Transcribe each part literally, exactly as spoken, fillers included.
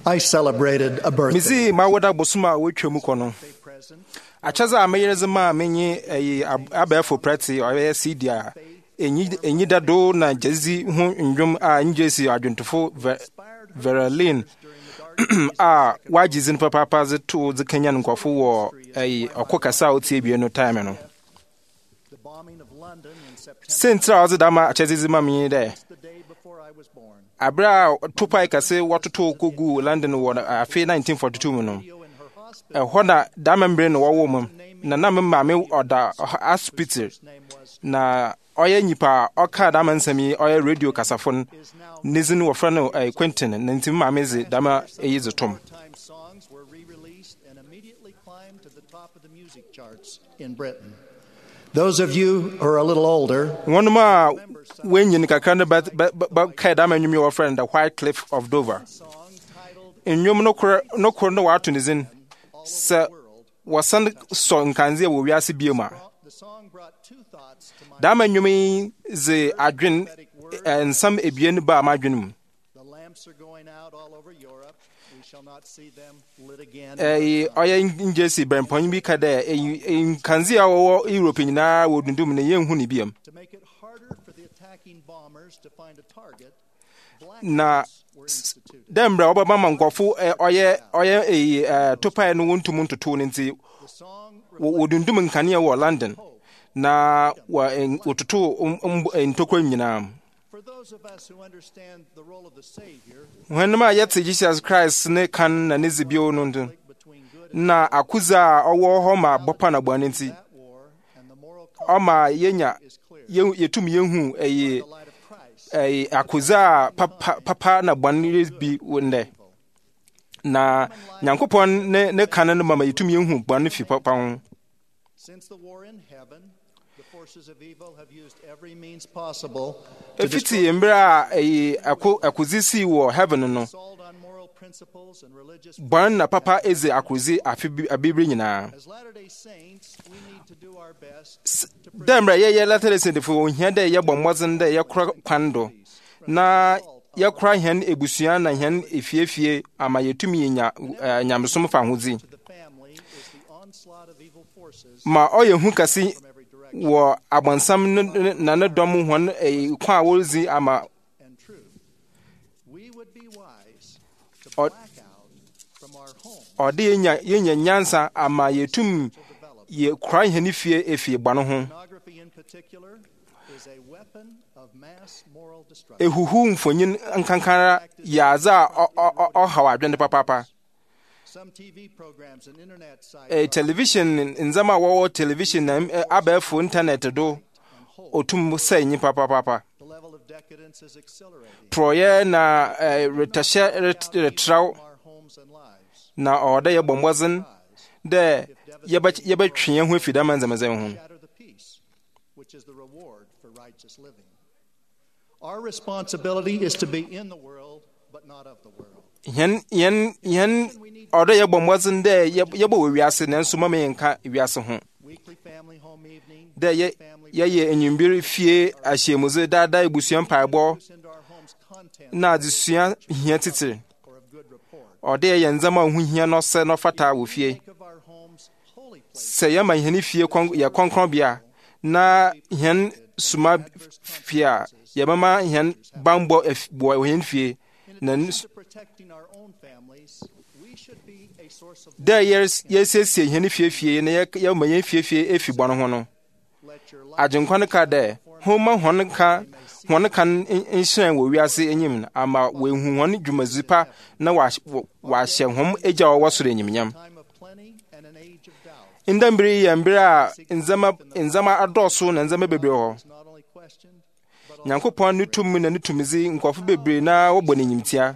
I celebrated a birthday. Mizi mawada bosuma wetwemu kono. Achaza ameyerezema menye eyi abefo prati oye sidia enyi enyi dado na jezi hu ndwom a njesi adwontofo Verlin a wajizin papa papa ze to ze Kenyan nkwafo wo eyi okokasa otie bie no time no. Central Azadama achezizima mi de. Abra tupai kase watoto kogu London wo afi nineteen forty-two no. E hona da membre no wo mum na na mama oda hospital na oye nyipa oka da mansami oye radio kasafon nizin wo fra no Quentin na ntim mama ze dama eyizo tom. In Britain. Those of you who are a little older, one more when you can but but Kadam and your friend, the White Cliff of Dover. In you no no corner what is in Sir was some song Kanzia will yasi bioma. Daman you mean the adrin and some Ebian bar marginum. The lamps are going out all over Europe. We shall not see them lit again. Eh, I in Jesse Brempon be Kade in Kanzia or European now wouldn't do me a young hunibium. To make it harder for the attacking bombers to find a target, na dem bra obama nkofo oye oye eh topa no wontu muntu to nti wodundum nkane wo London na wa ototo ntokwa nyina. For those of us who understand the role of the Savior, when ma yet Jesus Christ ne kan na nezibio no ndo na akuza owo ho ma bopa na bwane nti o ma yenya yetum yehu eye eh akuza papa papa na bwane bi wonde na nyankopon ne ne kan no mama yetum yehu bwane fi papa ho. Since the war in heaven, the forces of evil have used every means possible to destroy embra eh akuzisi wo heaven no ban na papa eze akuzi abibri nyina. As Latter-day Saints, we need to do our best. Dembra ye ye Latter-day Saints fo hia de ye bommozen de ye kra kwando na ye kra hen ebusua na hen efiefie ama yetumi nya nyamsom fa hozi ma oye hu kasi wo abonsam na ne dom hon e kwa wozi ama ode yenya yenya nyansa ama yetum ye kra hen efie efie bano ho ehuhu mfonyin nkankara yaza o hawadwende papa. Some T V programs and internet sites. A television in zama wo television na abefo internet do otum say nyi papa papa. The level of decadence is accelerating. Proye na retashe retraw na oda ye bombozen de ye ba ye ba twen ho afida manzamazan ho. Which is the reward for righteous living. Our responsibility is to be in the world but not of the world. Yen yen yen odo ye bombozen de ye bo wiase na nso ma me nka wiase ho. De ye ye ye enyumbiri fie ahyemuze dada ebusuan paebo na adisua hia titire. Odo ye nzama hu hia no se no fata wo fie. Se ye ma hia fie ye konkron bia na hia suma fie ye mama hia bambo bo hia fie na there yes yes yes hene fiefie na ya ma yen fiefie efi bɔno ho no agenkwan ka de homa hon ka hon kan nhyen wo wiase enyim ama we hu hon dwumazipa na wa wa hye hom eja wo soro enyimnyam indambiri ya mbira nzama nzama adoso na nzama bebre ho Nyankopɔn ne tum na ne tumizi nkɔfo bebre na wo bɔ nenyimtia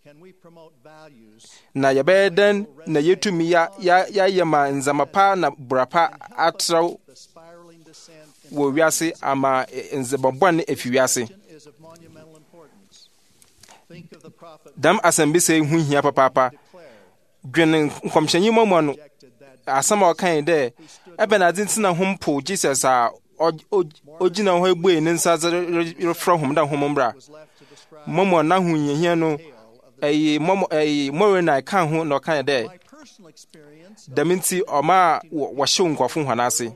na yɛbɛden na yetumi ya ya yema nzamapa na brapa atraw wo wiase ama nzabɔbɔn efi wiase dam asambi se hu hia papa dwen nkomhyanyi momo no asama okan de ebenadin tina hompo Jesus a ojina ho egbe ne nsa refro hom da homombra momo na hu hia no a mom a morena kan ho no kan de daminti oma wo hye nkofo hwanase.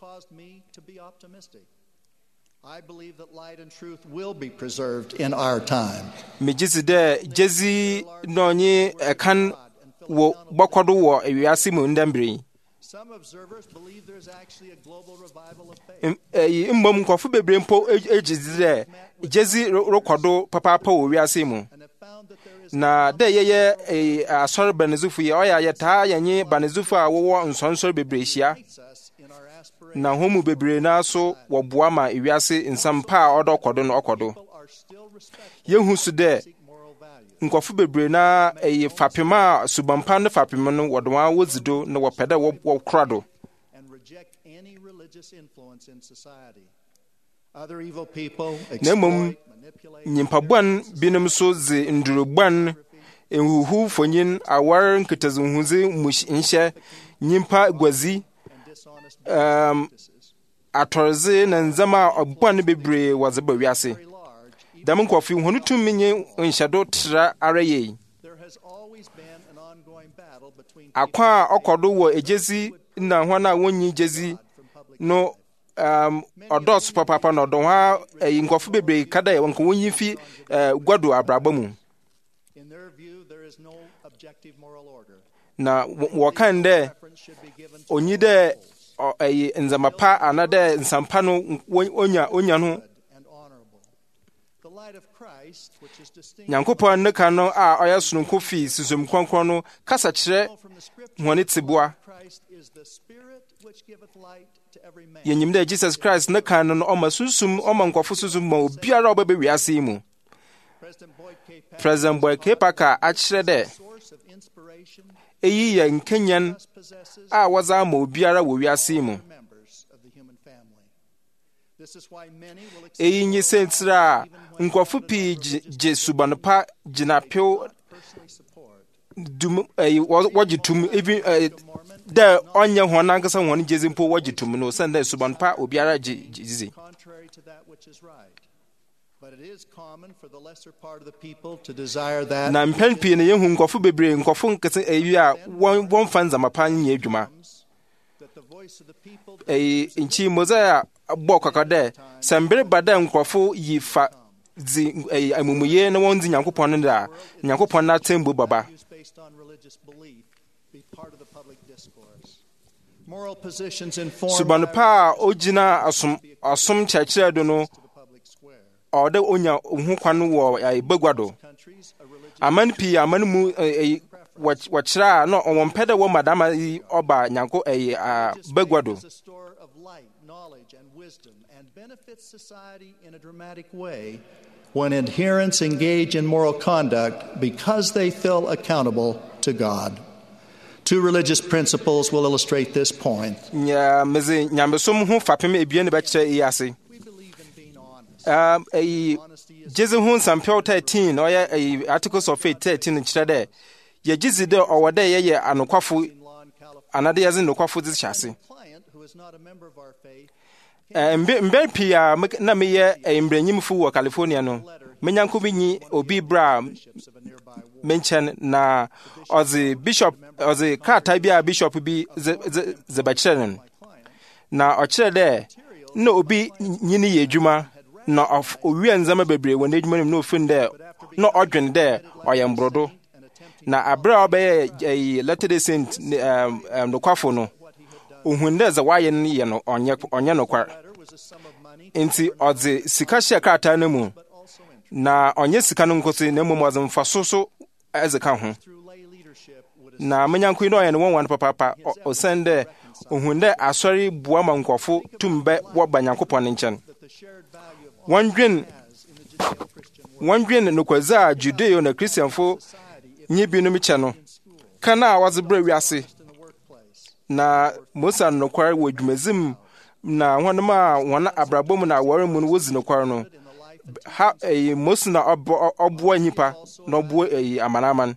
I believe that light and truth will be preserved in our time. Mejisi de jezi no nyi kan wo bokodo wo ewiase mu ndambre. Some observers believe there's actually a global revival of faith. Eh mbom nkofo bebre mpo ejizi de jezi rokodo papa pa wo wiase mu. Na de yeye asore banezufu ye oya ye taa yenye banezufu a wo nsonsoro bebre hia. Na homu bebre na so wo boa ma ewiase nsampa a odokodo no okodo. Yehu su de nkofo bebre na eye fapema subampa no fapema no wodwa wozido na wopeda wo krado. Na mom nyimpabuan binom so ze ndurugban enhuhu fonyin awar nkitazunhuze mushinhye nyimpa gwazi um atorze na nzama obuan bebre wazeba wiase dam nkofi honu tuminye nhyedo tra araye akwa okodo wo ejezi na hwana wonyi jezi no um odos papa no do ha nkofi bebre kada ye wonko wonyi fi gwado abraba mu na wakan de onyi de ayi nzamapa anade nsampa no onya onya no Nyankopɔn ne ka no a ɔyɛ sononko fi susum kronkron no kasa kyerɛ hone teboa yenyim dɛ Jesus Christ ne ka no no ɔma susum ɔma nkɔfo susum ma obiara ɔbɛbɛ wiase mu. President Boy K. Parker akyerɛ dɛ eyi yɛ nkenyan a wɔza ma obiara wɔ wiase mu. Eyi nye sentira nkɔfo pii gye subanpa gyinapew dum eh wajitum even da onye hon ankasa hon jezi mpo wajitum no sanda subanpa obiara jizi. Na mpenpi ne yehu nkɔfo bebre nkɔfo nkese eyi a won won fanza mapa nye adwuma eh nchi mozaya abɔ kakade sambere bada nkɔfo yifa zi amumuye na won zi Nyankopɔn no da Nyankopɔn na tembo baba. Subanpa ojina asom asom kyerɛkyerɛ do no ɔde onya hu kwan wɔ ai bagwado aman pi aman mu wɔkyerɛ no ɔwɔn pɛdɛ wɔ madama yi ɔba Nyanko ai bagwado benefits society in a dramatic way when adherents engage in moral conduct because they feel accountable to God. Two religious principles will illustrate this point. Yeah, meze nyambesom hu fapem ebie ne bɛkyerɛ yi ase. Um, a Jesu hu Sampel thirteen ɔyɛ a Articles of Faith thirteen kyerɛ dɛ ye gizi dɛ ɔwɔ dɛ yɛyɛ anokwafo anade yɛze nokwafo dze hyase. Mbe pia na meye embranyimfo wɔ California no menyanko bi nyi obi bra menchen na ozi bishop ozi krata bi a bishop bi ze bacheren na ɔkyerɛ dɛ na obi nyini yɛ adwuma na of owi nzama bebre wɔ n'adwuma nim na ofin dɛ na ɔdwen dɛ ɔyɛ mbrodo na abra ɔbɛyɛ Latter Day Saint um no kwafo no ohun dɛ za wayɛ no yɛ no ɔnyɛ ɔnyɛ no kwar enti ɔdze sika hyɛ krata no mu na ɔnyɛ sika no nkosi na mmom ɔdze mfaso so ɛdze ka ho na menyanko yi no ɔyɛ no wɔn wɔn papa ɔsɛn dɛ ohun dɛ asɔre bua ma nkɔfo tumbɛ wɔba Nyankopɔn nkyɛn wɔndwen wɔndwen no kwaza Judeo na Christianfo nyi binom kyɛ no kana a wɔdze brɛ wiase na Musa no kware wɔ dwumazim na wɔnom a wɔn abrabɔ mu na wɔre mu no wozi no kware no ha eh Musa na ɔboa nyipa na ɔboa eh amanaman.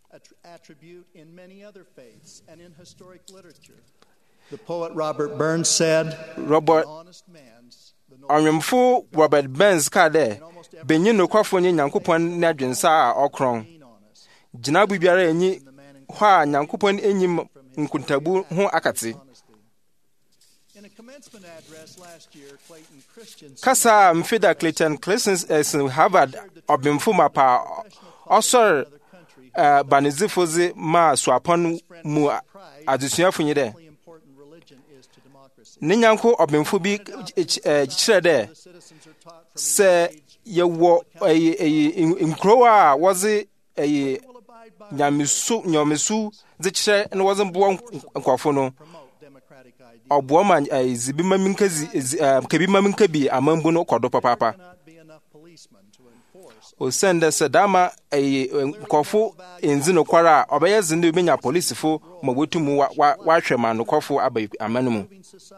The poet Robert Burns said, Robert Onyemfo Robert Burns ka dɛ benyi no kwafo nye Nyankopɔn na dwensa a ɔkron gyinabu biara enyi hɔ a Nyankopɔn enyim nkuntabu ho akate. Kasa mfida Clayton Christensen Harvard obimfo mapa osor banizifozi ma swapon mu adusuafo nyi de ne nyanko obimfo bi kyerɛ dɛ sɛ yɛwɔ nkrowa a wɔze ɛyɛ nyamesu nyamesu dze kyerɛ na wɔze mboa nkɔfo no ɔboa ma zibi maminkazi kabi maminkabi amambu no kɔdo papapa o sende sɛ dama ɛyɛ nkɔfo enzi no kwara a ɔbɛyɛ zinde benya policefo ma wotumu wa hwɛ ma no kɔfo aba amanu mu.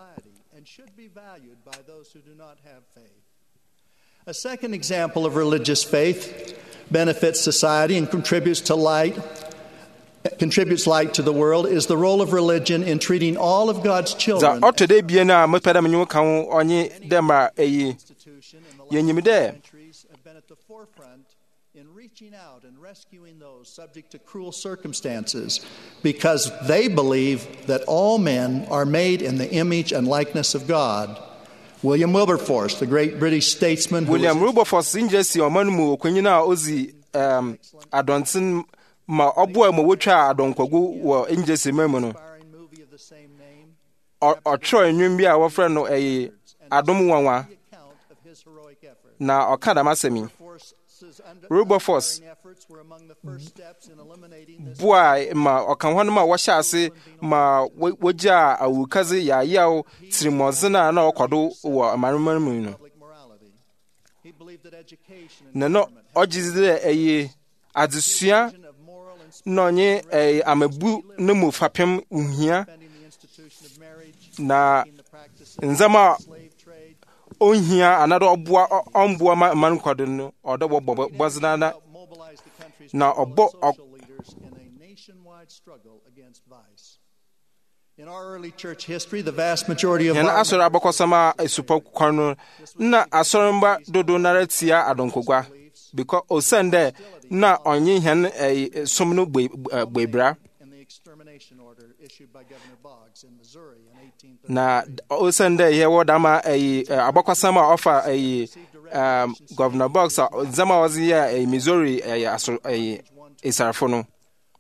A second example of religious faith benefits society and contributes to light contributes light to the world is the role of religion in treating all of God's children. Za otoday bia na mepeda menyu kan onye dem a eyi yenyim de have been at the forefront in reaching out and rescuing those subject to cruel circumstances because they believe that all men are made in the image and likeness of God. William Wilberforce, the great British statesman who William Wilberforce injesi omanu okwanyina ozi um adontin ma oboa mo wotwa adonkwagu wo injesi memu no o tro enwum bi a wo frɛ no ɛyi adom wanwa na ɔkada masemi Wilberforce boa ma ɔkan hɔ no ma wɔhyɛ ase ma wogya awukaze ya yaw tirimozena na ɔkɔdo wɔ amanman mu no na no ɔgyize ɛyi adesua no nye eh, amabu no mu fapem uhia na nzama onhia anado oboa omboa man kwado no odo bobo bozana na obo In our early church history, the vast majority of our asoro abokosama esupo kwano na asoromba dodo naratia adonkogwa because osende na onye hen somno gbebra na osende ye wodama abokosama offer ay Governor Boggs zama wazi ya Missouri ay isarfo no.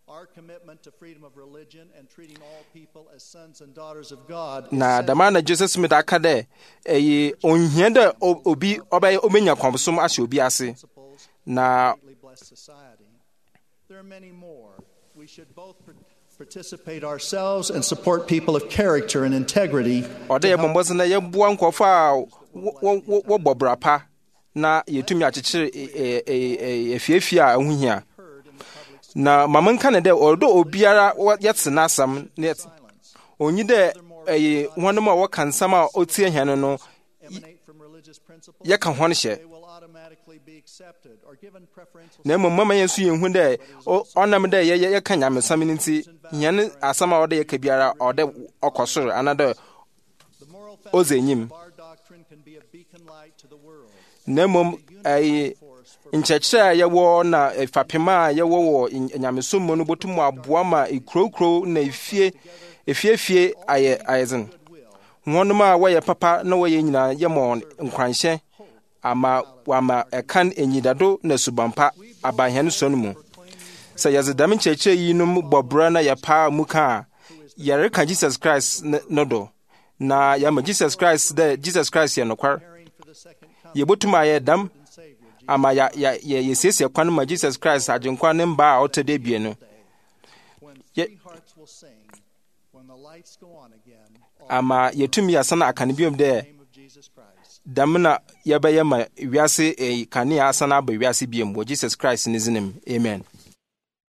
Na damana Joseph Smith akade eh onhia da obi obay omenya kwamsom ahye obi ase na there are many more. We should both participate ourselves and support people of character and integrity. Ode ye bomboze na ye bua nkofo a wo bobrapa na yetumi akyekyere efiefie a ahuhia na mamanka ne de odo obiara yetse na asam ne onyi de eh wonoma wo kansam a otie hene no ye ka hon hye na mo mama yensu yenhu de onam de ye ye ka nyamesam ni nti hene asam a ode ye ka biara ode okosoro anada ozenyim na mom ai nchechea ye wo na fapema ye wo wo nyamesom mo no botum aboa ma ikrokro na efie efiefie aye ayezen wonoma wo ye papa na wo ye nyina ye mo nkranhye ama wama ekan enyidado na subampa abahen so no mu sa yazedam nchechea yi no bobra na ye pa muka yare ka Jesus Christ no do na ya ma Jesus Christ de Jesus Christ ye no kwar ye botum aye dam ama ya ya yesese kwan ma Jesus Christ ajenkwa ne mba a otode bie no ama yetumi asana akane biom de damna yabaya ma wiase e kane asana ba wiase biem wo Jesus Christ ne zinem amen.